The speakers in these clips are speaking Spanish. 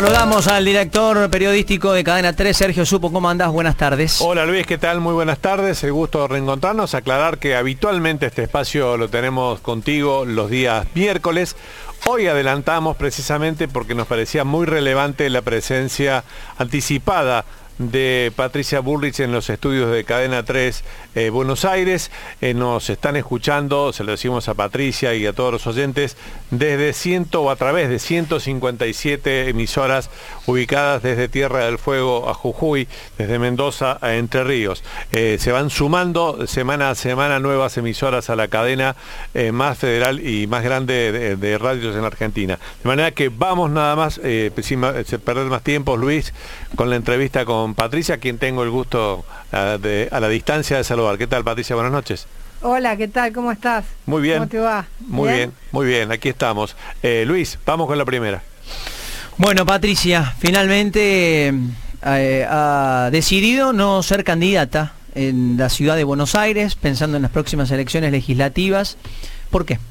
Saludamos al director periodístico de Cadena 3, Sergio Supo. ¿Cómo andás? Buenas tardes. Hola Luis, ¿qué tal? Muy buenas tardes. El gusto de reencontrarnos. Aclarar que habitualmente este espacio lo tenemos contigo los días miércoles. Hoy adelantamos precisamente porque nos parecía muy relevante la presencia anticipada de Patricia Bullrich en los estudios de Cadena 3 Buenos Aires. Nos están escuchando, se lo decimos a Patricia y a todos los oyentes, desde a través de 157 emisoras ubicadas desde Tierra del Fuego a Jujuy, desde Mendoza a Entre Ríos. Se van sumando semana a semana nuevas emisoras a la cadena más federal y más grande de radios en Argentina. De manera que vamos nada más, sin perder más tiempo, Luis, con la entrevista con Patricia, quien tengo el gusto a la distancia de saludar. ¿Qué tal, Patricia? Buenas noches. Hola, ¿qué tal? ¿Cómo estás? Muy bien. ¿Cómo te va? Muy bien, muy bien, aquí estamos. Luis, vamos con la primera. Bueno, Patricia, finalmente ha decidido no ser candidata en la ciudad de Buenos Aires, pensando en las próximas elecciones legislativas. ¿Por qué?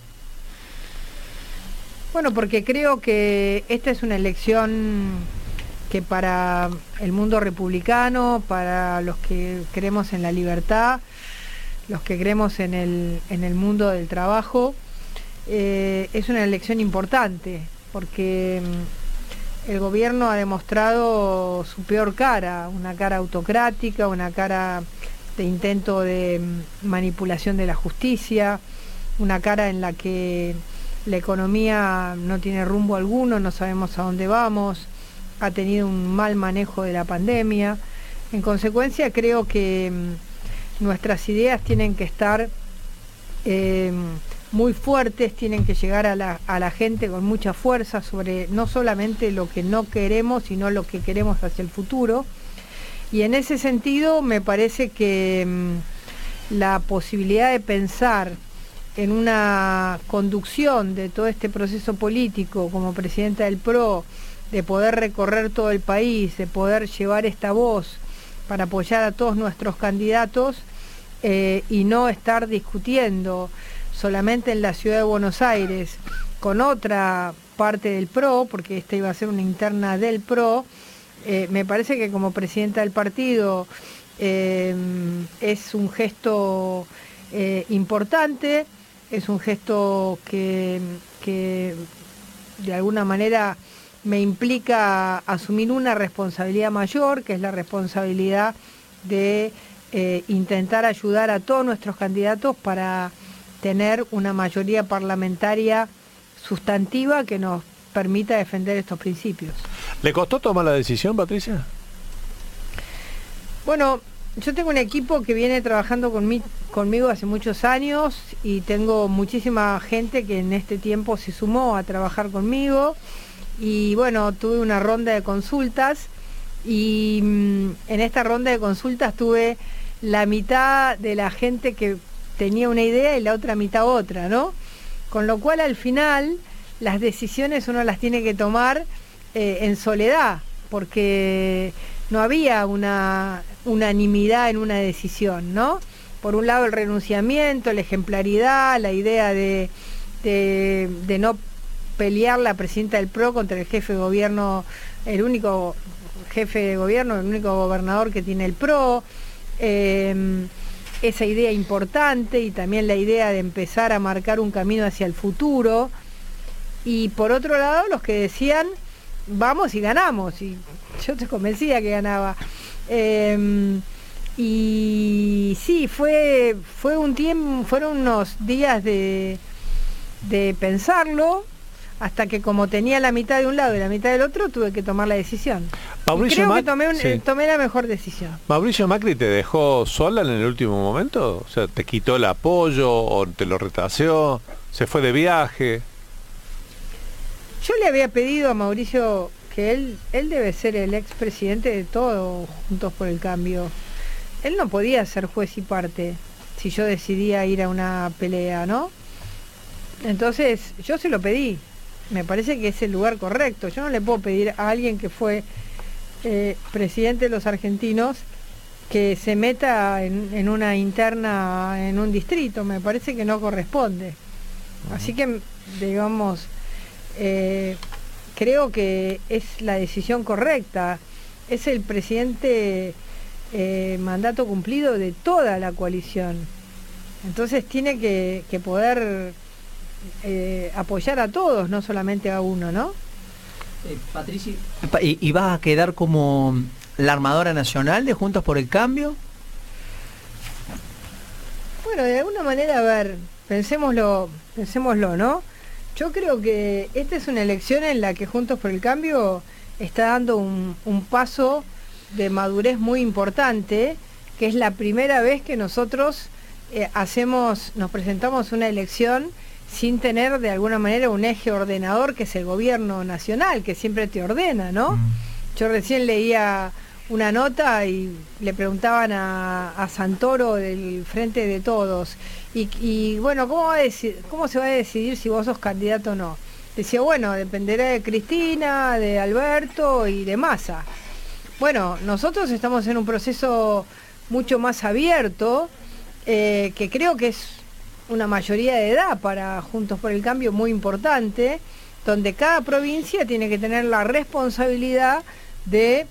Bueno, porque creo que esta es una elección que para el mundo republicano, para los que creemos en la libertad, los que creemos en el mundo del trabajo, es una elección importante, porque el gobierno ha demostrado su peor cara, una cara autocrática, una cara de intento de manipulación de la justicia, una cara en la que la economía no tiene rumbo alguno, no sabemos a dónde vamos, ha tenido un mal manejo de la pandemia. En consecuencia, creo que nuestras ideas tienen que estar muy fuertes, tienen que llegar a la gente con mucha fuerza sobre no solamente lo que no queremos, sino lo que queremos hacia el futuro. Y en ese sentido me parece que la posibilidad de pensar en una conducción de todo este proceso político como presidenta del PRO, de poder recorrer todo el país, de poder llevar esta voz para apoyar a todos nuestros candidatos y no estar discutiendo solamente en la ciudad de Buenos Aires con otra parte del PRO, porque esta iba a ser una interna del PRO, me parece que como presidenta del partido es un gesto importante, es un gesto que de alguna manera me implica asumir una responsabilidad mayor, que es la responsabilidad de intentar ayudar a todos nuestros candidatos para tener una mayoría parlamentaria sustantiva que nos permita defender estos principios. ¿Le costó tomar la decisión, Patricia? Bueno, yo tengo un equipo que viene trabajando conmigo hace muchos años y tengo muchísima gente que en este tiempo se sumó a trabajar conmigo. Y bueno, tuve una ronda de consultas y en esta ronda de consultas tuve la mitad de la gente que tenía una idea y la otra mitad otra, ¿no? Con lo cual al final las decisiones uno las tiene que tomar en soledad, porque no había una unanimidad en una decisión, ¿no? Por un lado el renunciamiento, la ejemplaridad, la idea de no pelear la presidenta del PRO contra el jefe de gobierno, el único jefe de gobierno, el único gobernador que tiene el PRO, esa idea importante y también la idea de empezar a marcar un camino hacia el futuro. Y por otro lado los que decían vamos y ganamos, y yo estoy convencida que ganaba. Y sí, fue un tiempo, fueron unos días de pensarlo, hasta que como tenía la mitad de un lado y la mitad del otro, tuve que tomar la decisión. Creo que tomé la mejor decisión. ¿Mauricio Macri te dejó sola en el último momento? O sea, ¿te quitó el apoyo o te lo retraseó? ¿Se fue de viaje? Yo le había pedido a Mauricio que él debe ser el expresidente de todo Juntos por el Cambio. Él no podía ser juez y parte si yo decidía ir a una pelea, ¿no? Entonces yo se lo pedí. Me parece que es el lugar correcto. Yo no le puedo pedir a alguien que fue presidente de los argentinos que se meta en una interna en un distrito. Me parece que no corresponde. Así que, digamos, creo que es la decisión correcta. Es el presidente mandato cumplido de toda la coalición. Entonces tiene que poder apoyar a todos, no solamente a uno, ¿no? Patricia, ¿y vas a quedar como la armadora nacional de Juntos por el Cambio? Bueno, de alguna manera, a ver, pensémoslo, ¿no? Yo creo que esta es una elección en la que Juntos por el Cambio está dando un paso de madurez muy importante, que es la primera vez que nosotros nos presentamos una elección sin tener de alguna manera un eje ordenador, que es el gobierno nacional, que siempre te ordena, ¿no? Yo recién leía una nota y le preguntaban a Santoro del Frente de Todos, y bueno, ¿cómo se va a decidir si vos sos candidato o no? Decía, bueno, dependerá de Cristina, de Alberto y de Massa. Bueno, nosotros estamos en un proceso mucho más abierto, que creo que es una mayoría de edad para Juntos por el Cambio muy importante, donde cada provincia tiene que tener la responsabilidad de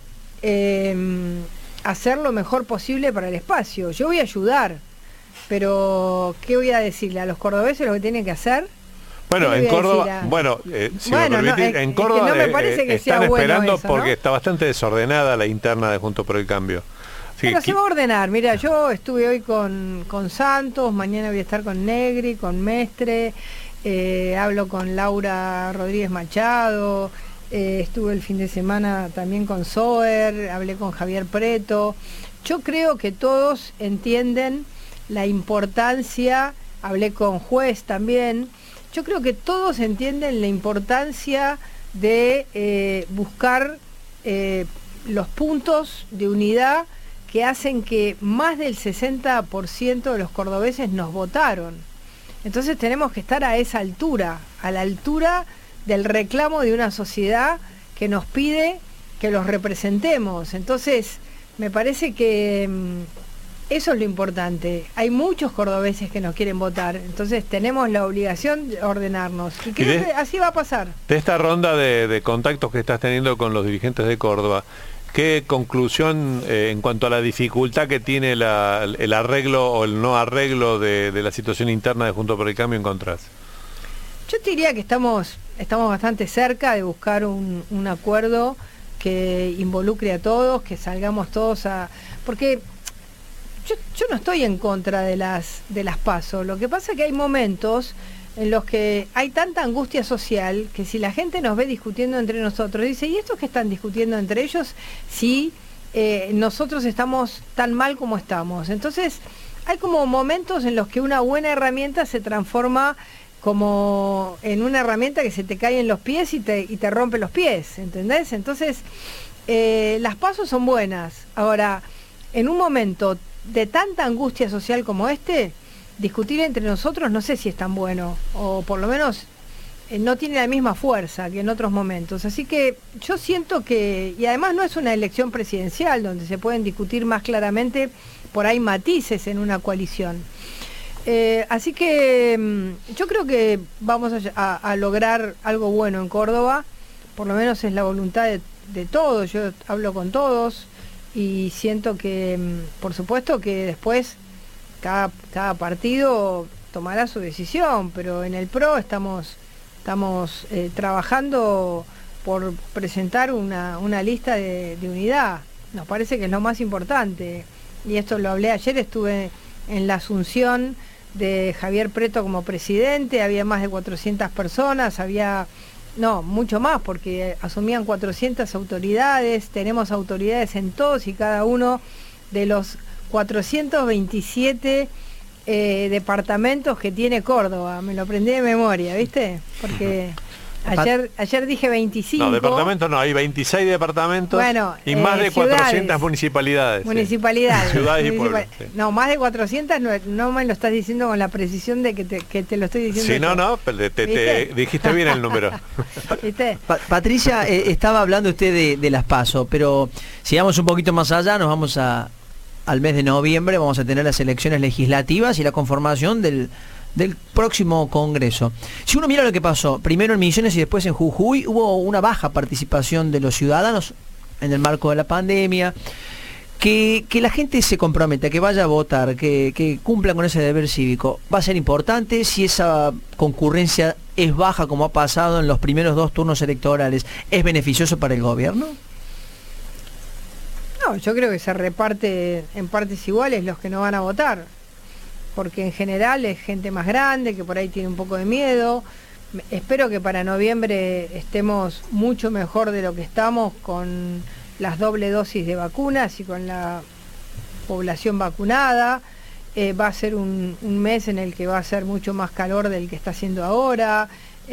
hacer lo mejor posible para el espacio. Yo voy a ayudar, pero ¿qué voy a decirle a los cordobeses lo que tienen que hacer? Bueno, en Córdoba, si me permitís, en Córdoba no me parece que están sea bueno esperando eso, porque ¿no? está bastante desordenada la interna de Juntos por el Cambio. Pero se va a ordenar. Mira, yo estuve hoy con Santos, mañana voy a estar con Negri, con Mestre, hablo con Laura Rodríguez Machado, estuve el fin de semana también con Soer, hablé con Javier Preto. Yo creo que todos entienden la importancia, hablé con Juez también, yo creo que todos entienden la importancia de buscar los puntos de unidad que hacen que más del 60% de los cordobeses nos votaron. Entonces tenemos que estar a esa altura, a la altura del reclamo de una sociedad que nos pide que los representemos. Entonces, me parece que eso es lo importante. Hay muchos cordobeses que nos quieren votar, entonces tenemos la obligación de ordenarnos. Y creo que así va a pasar. De esta ronda de contactos que estás teniendo con los dirigentes de Córdoba, ¿qué conclusión en cuanto a la dificultad que tiene el arreglo o el no arreglo de la situación interna de Juntos por el Cambio encontrás? Yo te diría que estamos bastante cerca de buscar un acuerdo que involucre a todos, que salgamos todos a... Porque yo no estoy en contra de las PASO. Lo que pasa es que hay momentos en los que hay tanta angustia social que si la gente nos ve discutiendo entre nosotros, dice, ¿y estos que están discutiendo entre ellos si nosotros estamos tan mal como estamos? Entonces, hay como momentos en los que una buena herramienta se transforma como en una herramienta que se te cae en los pies y te rompe los pies, ¿entendés? Entonces, las PASO son buenas. Ahora, en un momento de tanta angustia social como este, discutir entre nosotros no sé si es tan bueno, o por lo menos no tiene la misma fuerza que en otros momentos. Así que yo siento que, y además no es una elección presidencial donde se pueden discutir más claramente, por ahí matices en una coalición. Así que yo creo que vamos a lograr algo bueno en Córdoba, por lo menos es la voluntad de todos, yo hablo con todos y siento que, por supuesto que después cada partido tomará su decisión, pero en el PRO estamos trabajando por presentar una lista de unidad. Nos parece que es lo más importante, y esto lo hablé ayer, estuve en la asunción de Javier Preto como presidente, había más de 400 personas, mucho más, porque asumían 400 autoridades, tenemos autoridades en todos y cada uno de los 427 departamentos que tiene Córdoba. Me lo aprendí de memoria, ¿viste? Porque ayer dije 25. No, departamentos no, hay 26 departamentos, bueno, y más de 400 municipalidades. Municipalidades. Ciudades y pueblos. Sí. No, más de 400 no me lo estás diciendo con la precisión de que te lo estoy diciendo. Sí, pero te dijiste bien el número. ¿Viste? Patricia, estaba hablando usted de las PASO, pero sigamos un poquito más allá, nos vamos al mes de noviembre, vamos a tener las elecciones legislativas y la conformación del del próximo Congreso. Si uno mira lo que pasó, primero en Misiones y después en Jujuy, hubo una baja participación de los ciudadanos en el marco de la pandemia. Que la gente se comprometa, que vaya a votar, que cumpla con ese deber cívico, va a ser importante. Si esa concurrencia es baja, como ha pasado en los primeros 2 turnos electorales, ¿es beneficioso para el gobierno? No, yo creo que se reparte en partes iguales los que no van a votar, porque en general es gente más grande, que por ahí tiene un poco de miedo. Espero que para noviembre estemos mucho mejor de lo que estamos con las doble dosis de vacunas y con la población vacunada. Va a ser un mes en el que va a ser mucho más calor del que está haciendo ahora.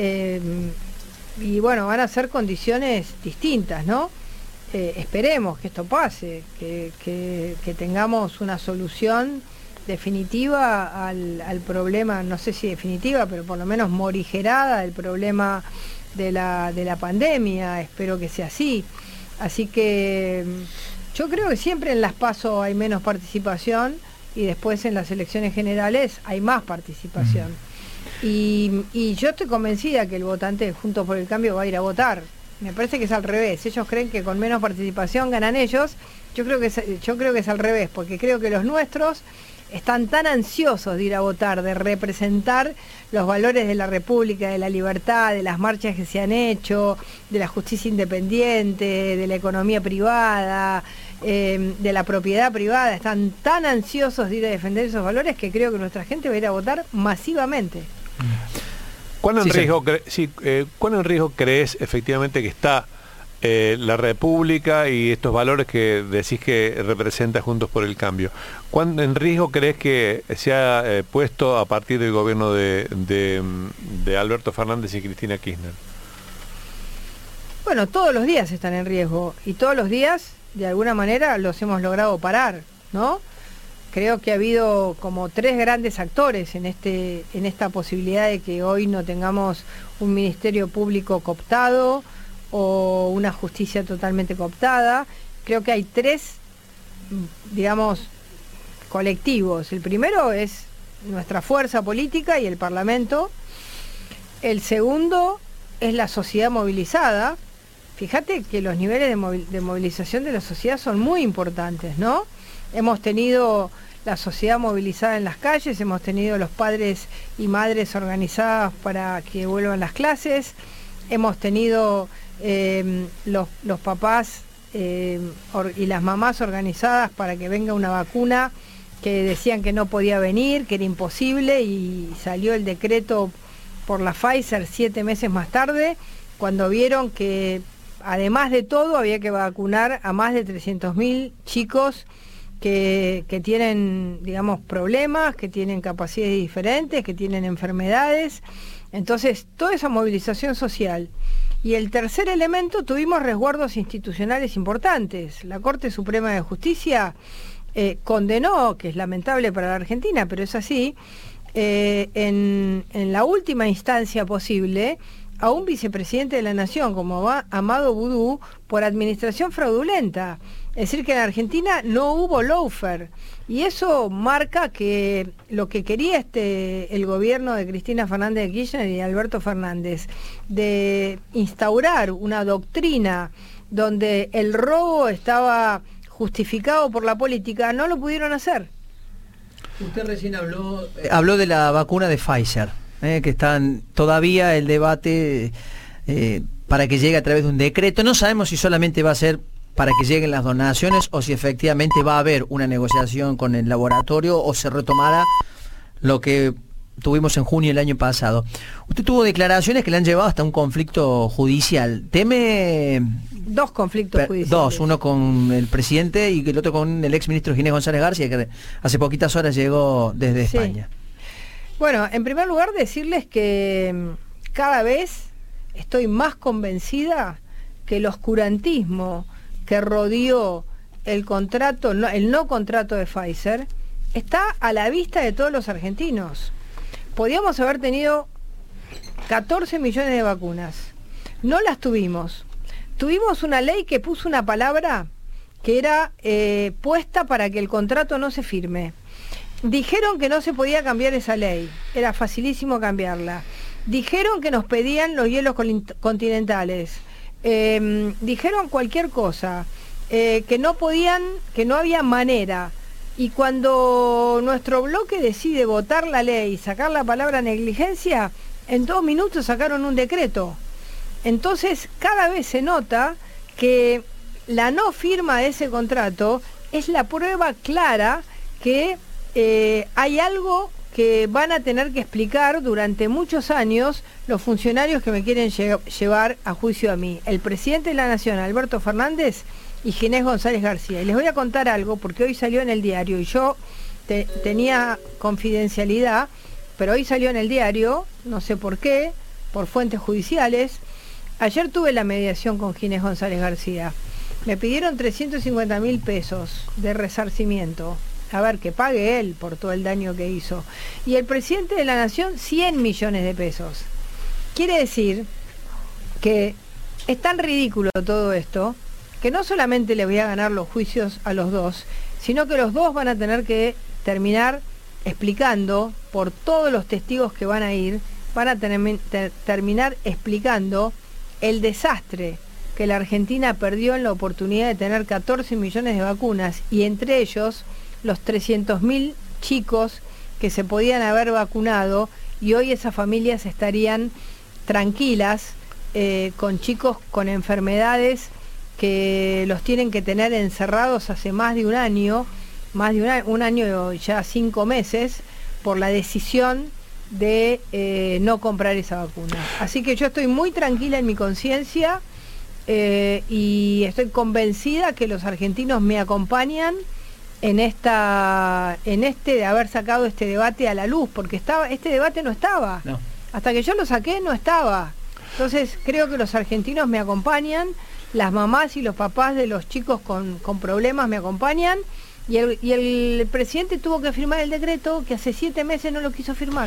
Y bueno, van a ser condiciones distintas, ¿no? Esperemos que esto pase, que tengamos una solución definitiva al problema, no sé si definitiva, pero por lo menos morigerada del problema de la pandemia. Espero que sea así. Así que yo creo que siempre en las PASO hay menos participación y después en las elecciones generales hay más participación. Y yo estoy convencida que el votante de Juntos por el Cambio va a ir a votar. Me parece que es al revés. Ellos creen que con menos participación ganan ellos. Yo creo que es al revés, porque creo que los nuestros están tan ansiosos de ir a votar, de representar los valores de la República, de la libertad, de las marchas que se han hecho, de la justicia independiente, de la economía privada, de la propiedad privada. Están tan ansiosos de ir a defender esos valores que creo que nuestra gente va a ir a votar masivamente. ¿Cuán en riesgo crees efectivamente que está la República y estos valores que decís que representa Juntos por el Cambio? ¿Cuán en riesgo crees que se ha puesto a partir del gobierno de Alberto Fernández y Cristina Kirchner? Bueno, todos los días están en riesgo y todos los días, de alguna manera, los hemos logrado parar, ¿no? Creo que ha habido como 3 grandes actores en esta posibilidad de que hoy no tengamos un ministerio público cooptado o una justicia totalmente cooptada. Creo que hay 3, digamos, colectivos. El primero es nuestra fuerza política y el Parlamento. El segundo es la sociedad movilizada. Fíjate que los niveles de movilización de la sociedad son muy importantes, ¿no? Hemos tenido la sociedad movilizada en las calles, hemos tenido los padres y madres organizadas para que vuelvan las clases, hemos tenido los papás y las mamás organizadas para que venga una vacuna que decían que no podía venir, que era imposible, y salió el decreto por la Pfizer 7 meses más tarde, cuando vieron que además de todo había que vacunar a más de 300.000 chicos que tienen, digamos, problemas, que tienen capacidades diferentes, que tienen enfermedades. Entonces, toda esa movilización social. Y el tercer elemento, tuvimos resguardos institucionales importantes. La Corte Suprema de Justicia condenó, que es lamentable para la Argentina, pero es así, en la última instancia posible, a un vicepresidente de la Nación como Amado Boudou por administración fraudulenta. Es decir, que en Argentina no hubo lawfare. Y eso marca que lo que quería el gobierno de Cristina Fernández de Kirchner y Alberto Fernández, de instaurar una doctrina donde el robo estaba justificado por la política, no lo pudieron hacer. Usted recién habló de la vacuna de Pfizer, que están todavía el debate para que llegue a través de un decreto. No sabemos si solamente va a ser para que lleguen las donaciones o si efectivamente va a haber una negociación con el laboratorio o se retomará lo que tuvimos en junio del año pasado. Usted tuvo declaraciones que le han llevado hasta un conflicto judicial. ¿Teme...? 2 conflictos judiciales. 2, uno con el presidente y el otro con el exministro Ginés González García, que hace poquitas horas llegó desde España. Bueno, en primer lugar decirles que cada vez estoy más convencida que el oscurantismo que rodeó el no contrato de Pfizer está a la vista de todos los argentinos. Podíamos haber tenido 14 millones de vacunas. No las tuvimos. Tuvimos una ley que puso una palabra que era puesta para que el contrato no se firme. dijeron que no se podía cambiar esa ley, era facilísimo cambiarla. Dijeron que nos pedían los hielos continentales, dijeron cualquier cosa, que no podían, que no había manera. Y cuando nuestro bloque decide votar la ley y sacar la palabra negligencia, en 2 minutos sacaron un decreto. Entonces cada vez se nota que la no firma de ese contrato es la prueba clara que hay algo que van a tener que explicar durante muchos años los funcionarios que me quieren llevar a juicio a mí. El presidente de la Nación, Alberto Fernández, y Ginés González García. Y les voy a contar algo, porque hoy salió en el diario, y yo tenía confidencialidad, pero hoy salió en el diario, no sé por qué, por fuentes judiciales. Ayer tuve la mediación con Ginés González García. Me pidieron 350.000 pesos de resarcimiento. A ver, que pague él por todo el daño que hizo. Y el presidente de la Nación, 100 millones de pesos. Quiere decir que es tan ridículo todo esto, que no solamente le voy a ganar los juicios a los dos, sino que los dos van a tener que terminar explicando, por todos los testigos que van a ir, van a terminar explicando el desastre que la Argentina perdió en la oportunidad de tener 14 millones de vacunas, y entre ellos los 300.000 chicos que se podían haber vacunado, y hoy esas familias estarían tranquilas, con chicos con enfermedades que los tienen que tener encerrados hace más de un año, un año ya 5 meses, por la decisión de no comprar esa vacuna. Este que yo estoy muy tranquila en mi conciencia, y estoy convencida que los argentinos me acompañan en de haber sacado este debate a la luz, porque este debate no estaba. No. Hasta que yo lo saqué no estaba. Entonces creo que los argentinos me acompañan, las mamás y los papás de los chicos con problemas me acompañan, y el presidente tuvo que firmar el decreto que hace 7 meses no lo quiso firmar.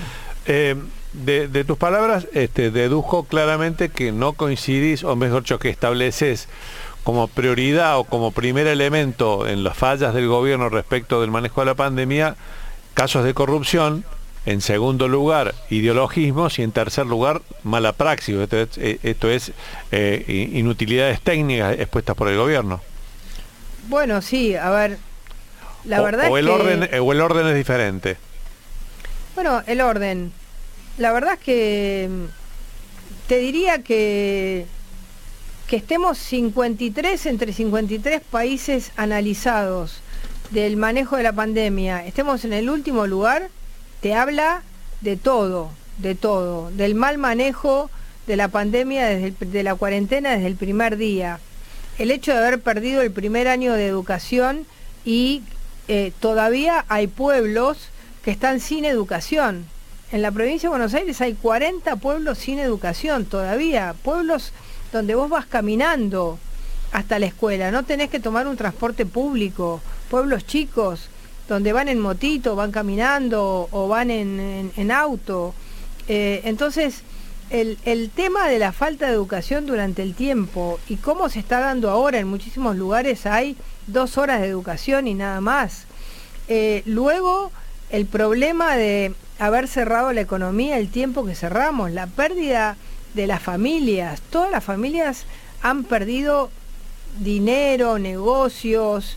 De tus palabras dedujo claramente que no coincidís, o mejor dicho, que estableces como prioridad o como primer elemento en las fallas del gobierno respecto del manejo de la pandemia, casos de corrupción; en segundo lugar, ideologismos; y en tercer lugar, mala praxis. Esto es inutilidades técnicas expuestas por el gobierno. Bueno, sí, a ver, la verdad o es que... o el orden es diferente. Bueno, el orden. La verdad es que te diría que estemos entre 53 países analizados del manejo de la pandemia, estemos en el último lugar, te habla de todo, del mal manejo de la pandemia, de la cuarentena desde el primer día. El hecho de haber perdido el primer año de educación, y todavía hay pueblos que están sin educación. En la provincia de Buenos Aires hay 40 pueblos sin educación todavía, pueblos donde vos vas caminando hasta la escuela, no tenés que tomar un transporte público, pueblos chicos donde van en motito, van caminando o van en auto. Entonces, el tema de la falta de educación durante el tiempo, y cómo se está dando ahora en muchísimos lugares, hay 2 horas de educación y nada más. Luego, el problema de haber cerrado la economía el tiempo que cerramos, la pérdida de las familias. Todas las familias han perdido dinero, negocios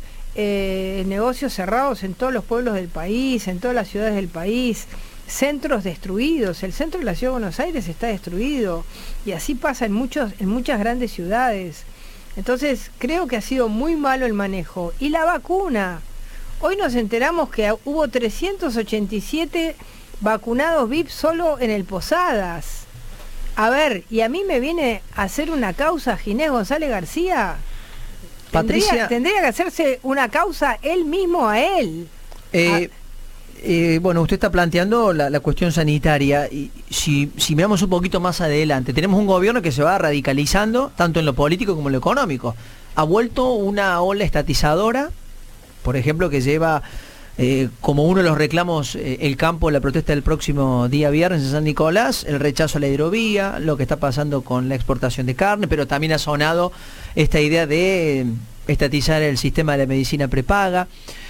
cerrados en todos los pueblos del país, en todas las ciudades del país, centros destruidos. El centro de la ciudad de Buenos Aires está destruido, y así pasa en muchas grandes ciudades. Entonces creo que ha sido muy malo el manejo. Y la vacuna, hoy nos enteramos que hubo 387 vacunados VIP solo en el Posadas. A ver, y a mí me viene a hacer una causa Ginés González García. Patricia, tendría que hacerse una causa él mismo a él. Bueno, usted está planteando la cuestión sanitaria, y si miramos un poquito más adelante, tenemos un gobierno que se va radicalizando tanto en lo político como en lo económico. Ha vuelto una ola estatizadora, por ejemplo, que lleva como uno de los reclamos el campo, la protesta del próximo día viernes en San Nicolás, el rechazo a la hidrovía, lo que está pasando con la exportación de carne, pero también ha sonado esta idea de estatizar el sistema de la medicina prepaga.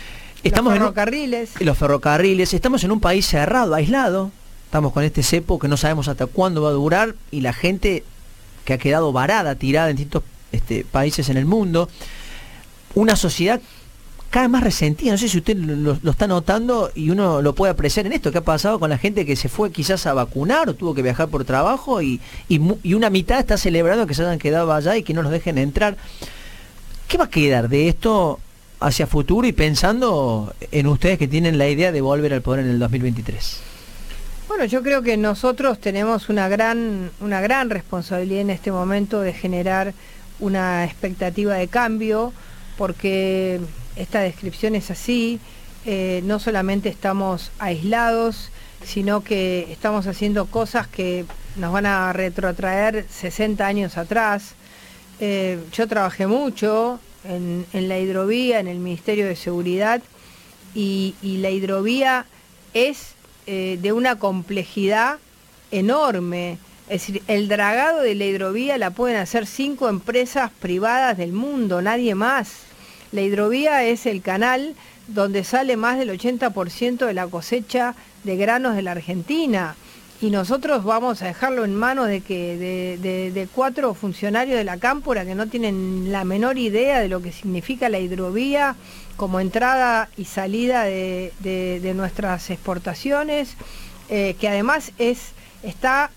Estamos los ferrocarriles. Los ferrocarriles, estamos en un país cerrado, aislado, estamos con este cepo que no sabemos hasta cuándo va a durar y la gente que ha quedado varada, tirada en distintos países en el mundo, una sociedad cada vez más resentida. No sé si usted lo está notando y uno lo puede apreciar en esto que ha pasado con la gente que se fue quizás a vacunar o tuvo que viajar por trabajo y una mitad está celebrando que se hayan quedado allá y que no los dejen entrar. ¿Qué va a quedar de esto hacia futuro y pensando en ustedes que tienen la idea de volver al poder en el 2023? Bueno, yo creo que nosotros tenemos una gran responsabilidad en este momento de generar una expectativa de cambio, porque esta descripción es así, no solamente estamos aislados, sino que estamos haciendo cosas que nos van a retrotraer 60 años atrás. Yo trabajé mucho en la hidrovía, en el Ministerio de Seguridad, y la hidrovía es de una complejidad enorme. Es decir, el dragado de la hidrovía la pueden hacer 5 empresas privadas del mundo, nadie más. La hidrovía es el canal donde sale más del 80% de la cosecha de granos de la Argentina. Y nosotros vamos a dejarlo en manos de 4 funcionarios de la Cámpora que no tienen la menor idea de lo que significa la hidrovía como entrada y salida de nuestras exportaciones, que además está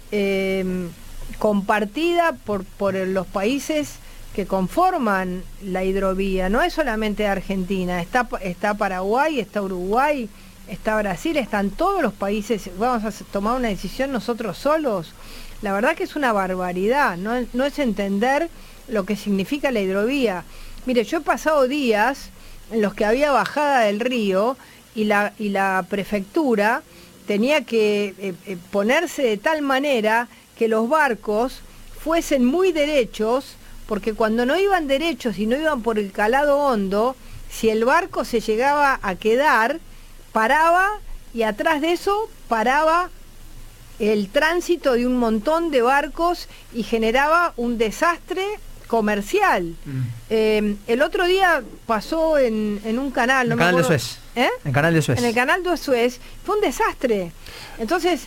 compartida por los países que conforman la hidrovía. No es solamente Argentina, está Paraguay, está Uruguay, está Brasil, están todos los países. Vamos a tomar una decisión nosotros solos. La verdad que es una barbaridad, no es entender lo que significa la hidrovía. Mire, yo he pasado días en los que había bajada del río y la prefectura tenía que ponerse de tal manera que los barcos fuesen muy derechos, porque cuando no iban derechos y no iban por el calado hondo, si el barco se llegaba a quedar, paraba, y atrás de eso paraba el tránsito de un montón de barcos y generaba un desastre comercial. El otro día pasó en un canal, no me acuerdo. Canal de Suez. En Canal de Suez. En el Canal de Suez fue un desastre. Entonces,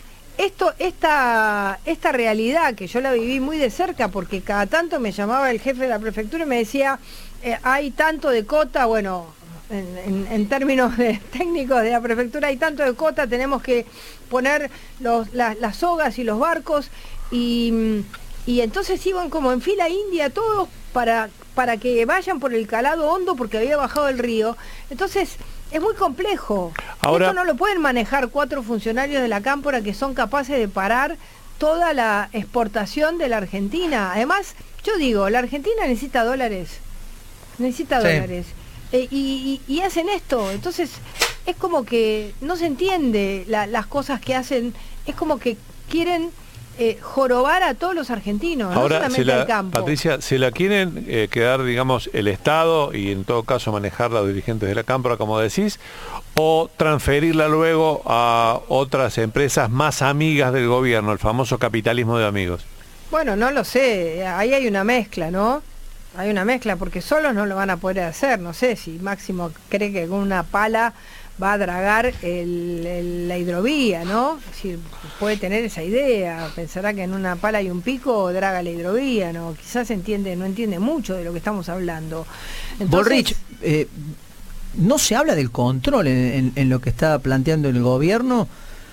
esta realidad que yo la viví muy de cerca, porque cada tanto me llamaba el jefe de la prefectura y me decía, hay tanto de cota, bueno, en términos técnicos de la prefectura, hay tanto de cota, tenemos que poner las sogas y los barcos, y entonces iban como en fila india todos para que vayan por el calado hondo porque había bajado el río. Entonces es muy complejo. Ahora, esto no lo pueden manejar 4 funcionarios de la Cámpora que son capaces de parar toda la exportación de la Argentina. Además, yo digo, la Argentina necesita dólares. Necesita dólares. Y hacen esto. Entonces, es como que no se entiende las cosas que hacen. Es como que quieren jorobar a todos los argentinos, ahora, no solamente al campo. Patricia, ¿se la quieren quedar, digamos, el Estado y en todo caso manejar los dirigentes de la Cámpora, como decís, o transferirla luego a otras empresas más amigas del gobierno, el famoso capitalismo de amigos? Bueno, no lo sé, ahí hay una mezcla, ¿no? Hay una mezcla, porque solos no lo van a poder hacer. No sé si Máximo cree que con una pala va a dragar la hidrovía, ¿no? Si puede tener esa idea, pensará que en una pala y un pico draga la hidrovía, ¿no? Quizás no entiende mucho de lo que estamos hablando. Entonces, Bullrich, no se habla del control en lo que está planteando el gobierno,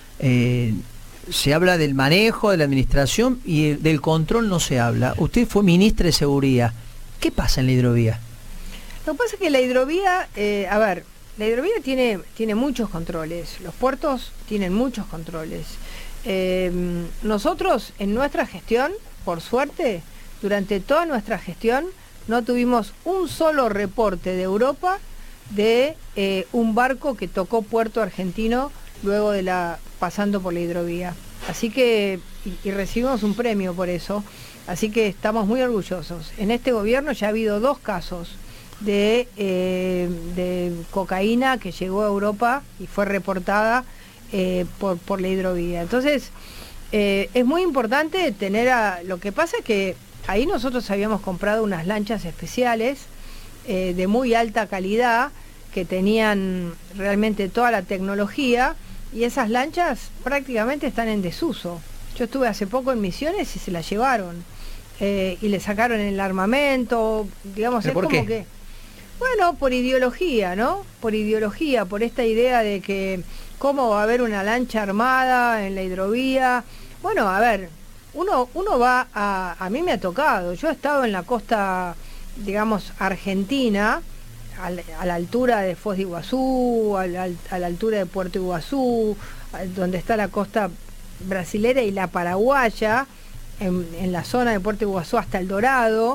se habla del manejo, de la administración, y del control no se habla. Usted fue ministra de Seguridad. ¿Qué pasa en la hidrovía? Lo que pasa es que la hidrovía, la hidrovía tiene muchos controles, los puertos tienen muchos controles. Nosotros en nuestra gestión, por suerte, durante toda nuestra gestión, no tuvimos un solo reporte de Europa de un barco que tocó puerto argentino luego pasando por la hidrovía. Así que, y recibimos un premio por eso, así que estamos muy orgullosos. En este gobierno ya ha habido 2 casos de cocaína que llegó a Europa y fue reportada por la hidrovía. Entonces, es muy importante tener lo que pasa es que ahí nosotros habíamos comprado unas lanchas especiales de muy alta calidad que tenían realmente toda la tecnología, y esas lanchas prácticamente están en desuso. Yo estuve hace poco en Misiones y se las llevaron, y le sacaron el armamento, digamos, es ¿Por como qué? que, bueno, por ideología, ¿no? Por ideología, por esta idea de que cómo va a haber una lancha armada en la hidrovía. Bueno, a ver, uno va a mí me ha tocado, yo he estado en la costa, digamos, argentina, a la altura de Foz de Iguazú, a la altura de Puerto Iguazú, donde está la costa brasilera y la paraguaya, en la zona de Puerto Iguazú hasta El Dorado,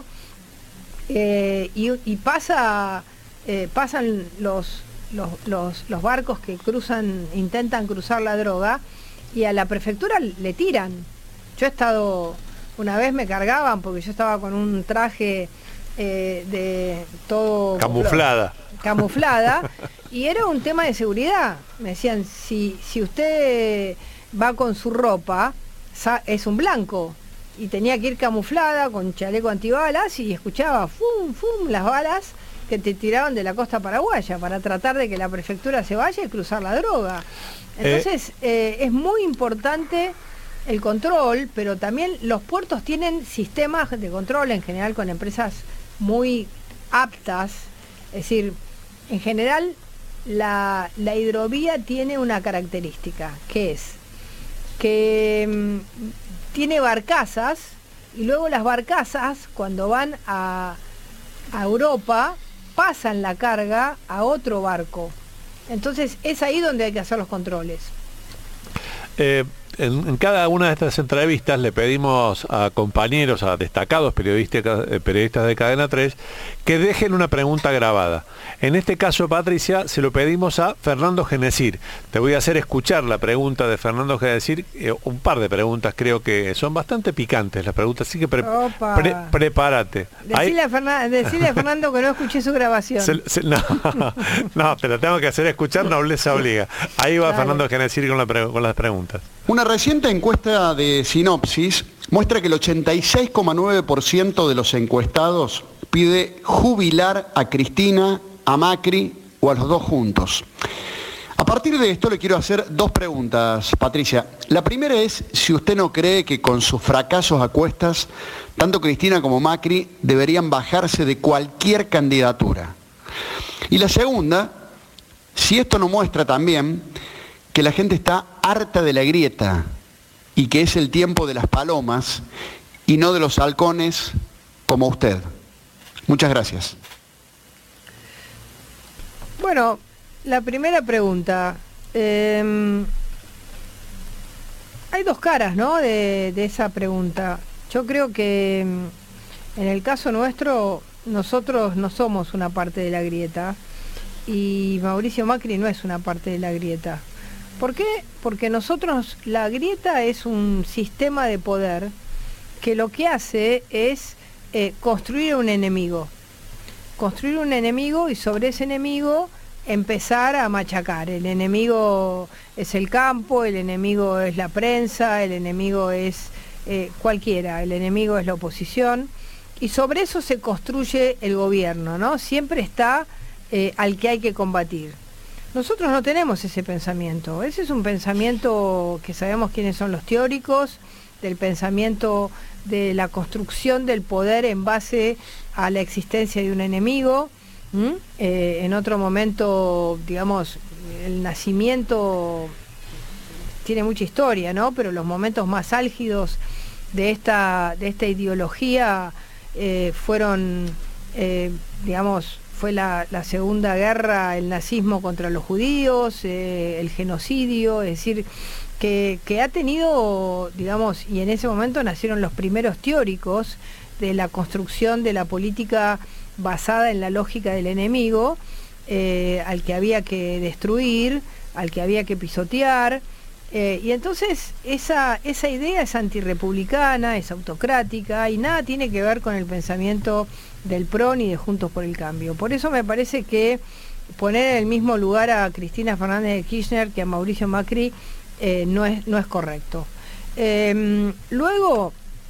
y pasan los barcos que intentan cruzar la droga, y a la prefectura le tiran. Yo he estado, una vez me cargaban porque yo estaba con un traje de todo camuflada, y era un tema de seguridad. Me decían, si usted va con su ropa, es un blanco, y tenía que ir camuflada con chaleco antibalas, y escuchaba fum, fum, las balas que te tiraban de la costa paraguaya para tratar de que la prefectura se vaya y cruzar la droga. Entonces es muy importante el control, pero también los puertos tienen sistemas de control en general con empresas muy aptas. Es decir, en general la hidrovía tiene una característica, que es que tiene barcazas, y luego las barcazas, cuando van a Europa, pasan la carga a otro barco. Entonces es ahí donde hay que hacer los controles. En cada una de estas entrevistas le pedimos a compañeros, a destacados periodistas de Cadena 3, que dejen una pregunta grabada. En este caso, Patricia, se lo pedimos a Fernando Genesir. Te voy a hacer escuchar la pregunta de Fernando Genesir, un par de preguntas, creo que son bastante picantes las preguntas, así que prepárate. Decile a Fernando que no escuché su grabación. No, te la tengo que hacer escuchar, nobleza obliga. Ahí va. Dale. Fernando Genesir con las preguntas. Una reciente encuesta de Sinopsis muestra que el 86,9% de los encuestados pide jubilar a Cristina, a Macri o a los dos juntos. A partir de esto le quiero hacer dos preguntas, Patricia. La primera es si usted no cree que con sus fracasos a cuestas, tanto Cristina como Macri deberían bajarse de cualquier candidatura. Y la segunda, si esto no muestra también que la gente está harta de la grieta y que es el tiempo de las palomas y no de los halcones como usted. Muchas gracias. Bueno, la primera pregunta. Hay dos caras, ¿no?, de esa pregunta. Yo creo que en el caso nuestro, nosotros no somos una parte de la grieta, y Mauricio Macri no es una parte de la grieta. ¿Por qué? Porque nosotros, la grieta es un sistema de poder que lo que hace es construir un enemigo. Construir un enemigo y sobre ese enemigo empezar a machacar. El enemigo es el campo, el enemigo es la prensa, el enemigo es cualquiera, el enemigo es la oposición, y sobre eso se construye el gobierno, ¿no? Siempre está al que hay que combatir. Nosotros no tenemos ese pensamiento. Ese es un pensamiento que sabemos quiénes son los teóricos, del pensamiento de la construcción del poder en base a la existencia de un enemigo. En otro momento, digamos, el nacimiento tiene mucha historia, ¿no? Pero los momentos más álgidos de esta ideología fueron, digamos, fue la Segunda Guerra, el nazismo contra los judíos, el genocidio, es decir, que ha tenido, digamos, y en ese momento nacieron los primeros teóricos de la construcción de la política basada en la lógica del enemigo, al que había que destruir, al que había que pisotear, y entonces esa idea es antirrepublicana, es autocrática, y nada tiene que ver con el pensamiento del PRO ni de Juntos por el Cambio. Por eso me parece que poner en el mismo lugar a Cristina Fernández de Kirchner que a Mauricio Macri no es correcto. Luego,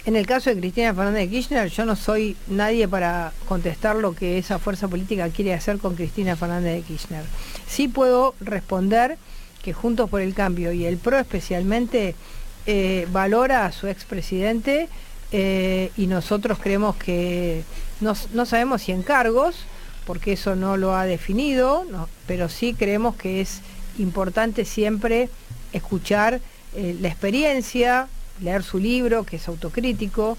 En el caso de Cristina Fernández de Kirchner, yo no soy nadie para contestar lo que esa fuerza política quiere hacer con Cristina Fernández de Kirchner. Sí puedo responder que Juntos por el Cambio y el PRO especialmente valora a su expresidente y nosotros creemos que, no sabemos si en cargos, porque eso no lo ha definido, no, pero sí creemos que es importante siempre escuchar la experiencia, leer su libro, que es autocrítico,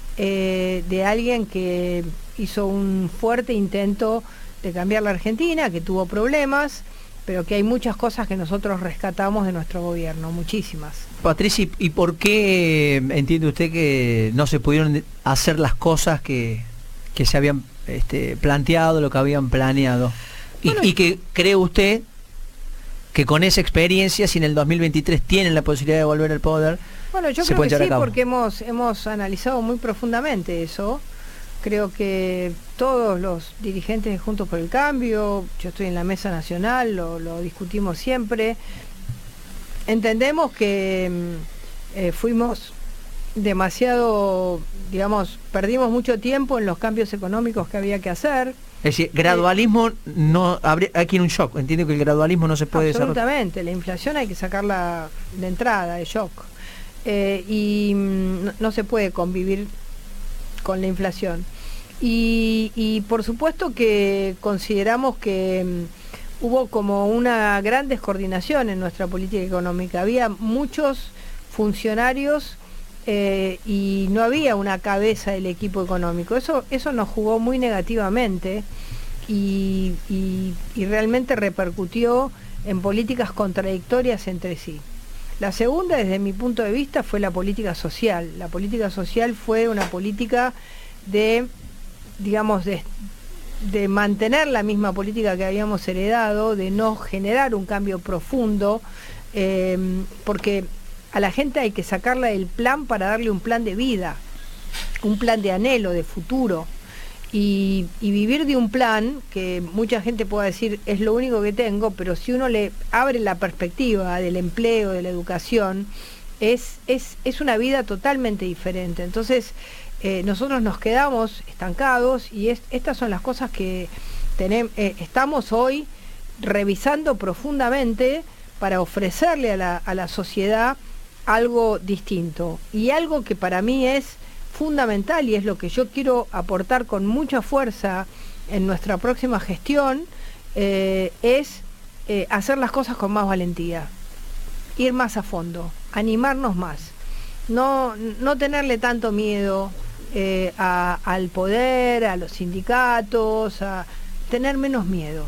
de alguien que hizo un fuerte intento de cambiar la Argentina, que tuvo problemas, pero que hay muchas cosas que nosotros rescatamos de nuestro gobierno, muchísimas. Patricia, ¿y por qué entiende usted que no se pudieron hacer las cosas que se habían planteado, lo que habían planeado? Bueno, y que cree usted que con esa experiencia, si en el 2023 tienen la posibilidad de volver al poder, bueno, yo creo que sí, porque hemos analizado muy profundamente eso. Creo que todos los dirigentes de Juntos por el Cambio, yo estoy en la mesa nacional, lo discutimos siempre. Entendemos que fuimos demasiado, digamos, perdimos mucho tiempo en los cambios económicos que había que hacer. Es decir, gradualismo no habría aquí en un shock. Entiendo que el gradualismo no se puede desarrollar. Absolutamente, la inflación hay que sacarla de entrada, de shock. Y no se puede convivir con la inflación. Y por supuesto que consideramos que hubo como una gran descoordinación en nuestra política económica. Había muchos funcionarios y no había una cabeza del equipo económico. Eso nos jugó muy negativamente y realmente repercutió en políticas contradictorias entre sí. La segunda, desde mi punto de vista, fue la política social. La política social fue una política de, digamos, de mantener la misma política que habíamos heredado, de no generar un cambio profundo, porque a la gente hay que sacarla del plan para darle un plan de vida, un plan de anhelo, de futuro. Y vivir de un plan, que mucha gente pueda decir es lo único que tengo, pero si uno le abre la perspectiva del empleo, de la educación, es una vida totalmente diferente. Entonces nosotros nos quedamos estancados y estas son las cosas que estamos hoy revisando profundamente para ofrecerle a la sociedad algo distinto y algo que para mí es fundamental y es lo que yo quiero aportar con mucha fuerza en nuestra próxima gestión, es hacer las cosas con más valentía, ir más a fondo, animarnos más, no tenerle tanto miedo al poder, a los sindicatos, a tener menos miedo.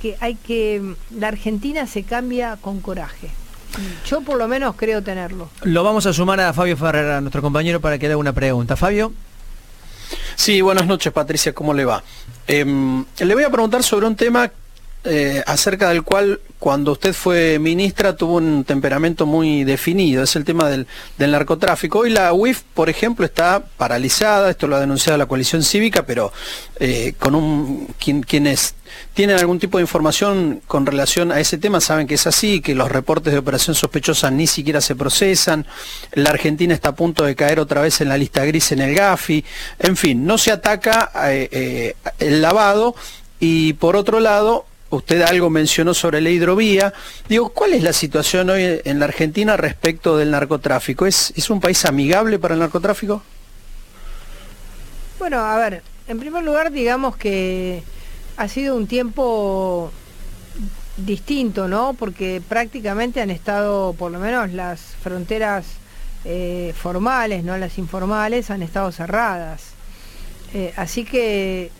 La Argentina se cambia con coraje. Yo por lo menos creo tenerlo. Lo vamos a sumar a Fabio Ferrera, nuestro compañero, para que le haga una pregunta. Fabio. Sí, buenas noches, Patricia, ¿cómo le va? Le voy a preguntar sobre un tema acerca del cual cuando usted fue ministra tuvo un temperamento muy definido, es el tema del narcotráfico. Hoy la UIF, por ejemplo, está paralizada, esto lo ha denunciado la coalición cívica, pero quienes tienen algún tipo de información con relación a ese tema saben que es así, que los reportes de operación sospechosa ni siquiera se procesan, la Argentina está a punto de caer otra vez en la lista gris en el Gafi, en fin, no se ataca el lavado. Y por otro lado, usted algo mencionó sobre la hidrovía. Digo, ¿cuál es la situación hoy en la Argentina respecto del narcotráfico? ¿Es un país amigable para el narcotráfico? Bueno, a ver, en primer lugar, digamos que ha sido un tiempo distinto, ¿no? Porque prácticamente han estado, por lo menos las fronteras formales, no las informales, han estado cerradas. Así que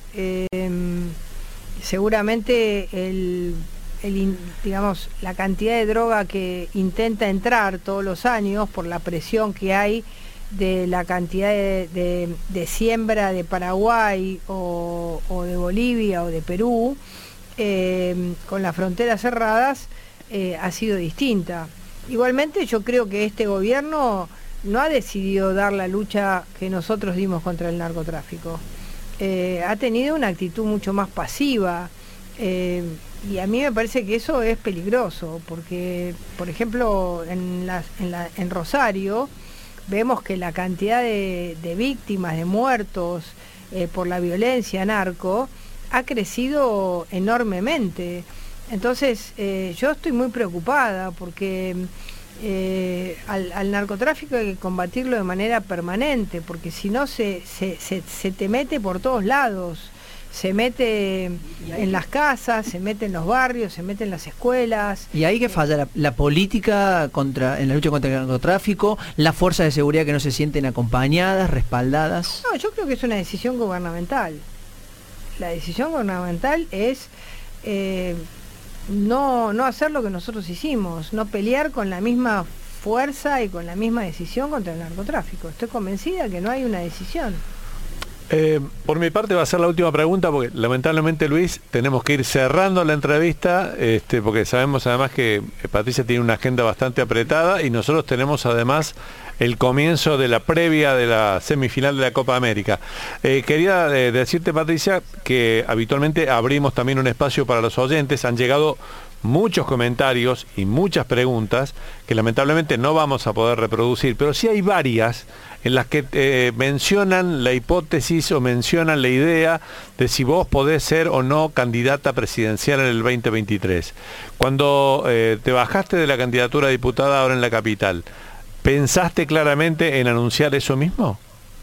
seguramente digamos, la cantidad de droga que intenta entrar todos los años por la presión que hay de la cantidad de siembra de Paraguay o de Bolivia o de Perú, con las fronteras cerradas, ha sido distinta. Igualmente yo creo que este gobierno no ha decidido dar la lucha que nosotros dimos contra el narcotráfico. Ha tenido una actitud mucho más pasiva y a mí me parece que eso es peligroso porque, por ejemplo, en Rosario vemos que la cantidad de víctimas, de muertos por la violencia narco, ha crecido enormemente. Entonces, yo estoy muy preocupada porque al narcotráfico hay que combatirlo de manera permanente, porque si no se te mete por todos lados. Se mete en las casas, se mete en los barrios, se mete en las escuelas. Y ahí que falla la política en la lucha contra el narcotráfico, las fuerzas de seguridad que no se sienten acompañadas, respaldadas. No, yo creo que es una decisión gubernamental. La decisión gubernamental es no hacer lo que nosotros hicimos, no pelear con la misma fuerza y con la misma decisión contra el narcotráfico. Estoy convencida que no hay una decisión. Por mi parte va a ser la última pregunta, porque lamentablemente, Luis, tenemos que ir cerrando la entrevista, porque sabemos además que Patricia tiene una agenda bastante apretada y nosotros tenemos además el comienzo de la previa de la semifinal de la Copa América. Quería decirte, Patricia, que habitualmente abrimos también un espacio para los oyentes. Han llegado muchos comentarios y muchas preguntas que lamentablemente no vamos a poder reproducir, pero sí hay varias en las que mencionan la hipótesis o mencionan la idea de si vos podés ser o no candidata presidencial en el 2023. Cuando te bajaste de la candidatura a diputada ahora en la capital, ¿pensaste claramente en anunciar eso mismo?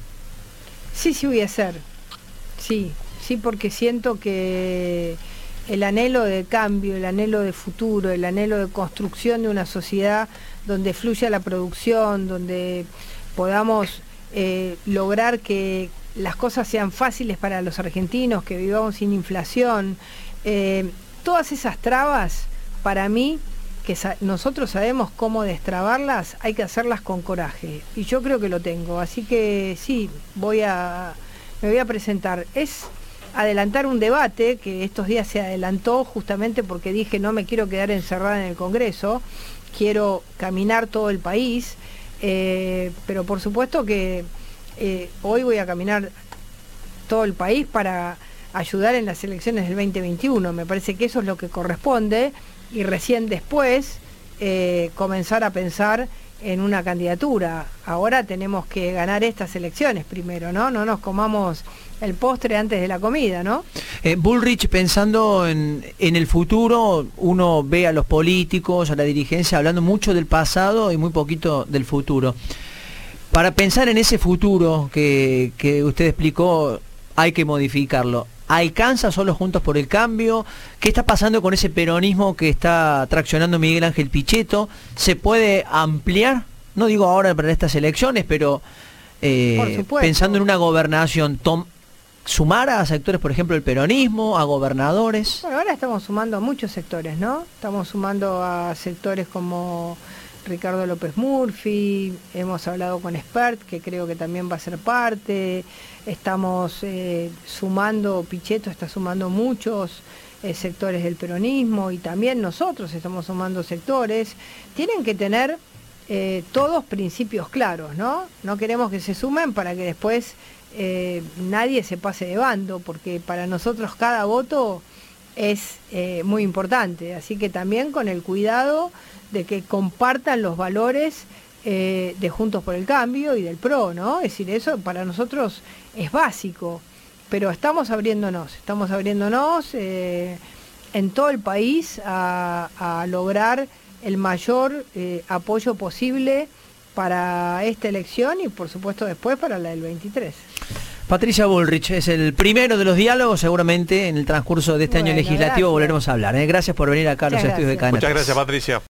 Sí voy a hacer. Sí, porque siento que el anhelo de cambio, el anhelo de futuro, el anhelo de construcción de una sociedad donde fluya la producción, donde podamos lograr que las cosas sean fáciles para los argentinos, que vivamos sin inflación. Todas esas trabas, para mí, que nosotros sabemos cómo destrabarlas, hay que hacerlas con coraje. Y yo creo que lo tengo. Así que sí, me voy a presentar. Es adelantar un debate que estos días se adelantó justamente porque dije no me quiero quedar encerrada en el Congreso, quiero caminar todo el país. Pero por supuesto que hoy voy a caminar todo el país para ayudar en las elecciones del 2021. Me parece que eso es lo que corresponde y recién después comenzar a pensar en una candidatura. Ahora tenemos que ganar estas elecciones primero, ¿no? No nos comamos el postre antes de la comida, ¿no? Bullrich, pensando en el futuro, uno ve a los políticos, a la dirigencia, hablando mucho del pasado y muy poquito del futuro. Para pensar en ese futuro que usted explicó, hay que modificarlo. ¿Alcanza solo Juntos por el Cambio? ¿Qué está pasando con ese peronismo que está traccionando Miguel Ángel Pichetto? ¿Se puede ampliar? No digo ahora para estas elecciones, pero pensando en una gobernación, sumar a sectores, por ejemplo, el peronismo, a gobernadores. Bueno, ahora estamos sumando a muchos sectores, ¿no? Estamos sumando a sectores como Ricardo López Murphy, hemos hablado con Expert, que creo que también va a ser parte, estamos sumando, Pichetto está sumando muchos sectores del peronismo y también nosotros estamos sumando sectores. Tienen que tener todos principios claros, ¿no? No queremos que se sumen para que después nadie se pase de bando, porque para nosotros cada voto es muy importante, así que también con el cuidado de que compartan los valores de Juntos por el Cambio y del PRO, ¿no? Es decir, eso para nosotros es básico, pero estamos abriéndonos en todo el país a lograr el mayor apoyo posible para esta elección y por supuesto después para la del 23. Patricia Bullrich, es el primero de los diálogos, seguramente en el transcurso de este año legislativo volveremos a hablar. Gracias por venir acá a los estudios de Cadena. Muchas gracias, Patricia.